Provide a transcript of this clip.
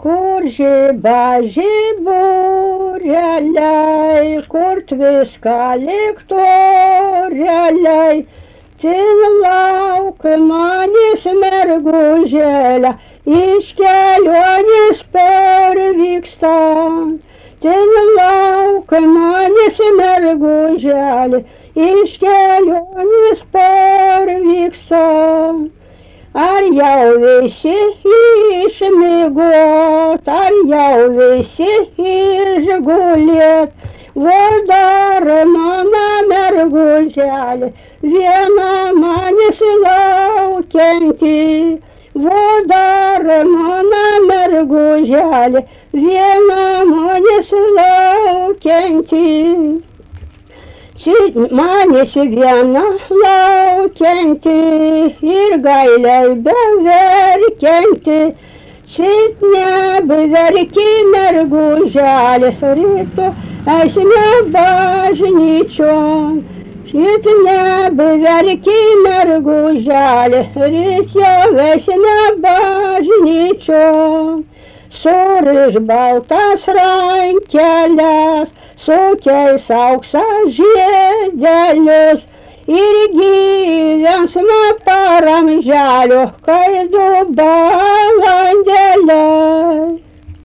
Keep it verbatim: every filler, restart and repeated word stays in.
Kur žiba žibureliai, kur tviska liktoreliai, tin lauk manis mergužėlė, iš kelionės parvykstant. Tin lauk manis mergužėlė, iš kelionės parvykstant. Ar jau visi išmigot, ar jau visi išgulėt, vo dar mano mergužėlė, viena manęs laukianti, vo dar mano mergužėlė, viena manęs laukianti. Manęs viena laukianti ir gailiai beverkianti, šit nebeverki mergužėlė, ryto eisime bažnyčion. Šit nebeverki mergužėlė, ryto eisime bažnyčion. Suriš baltas rankeles, sukeis aukso žiedelius ir gyvensime per amželio, kai du balandėliai.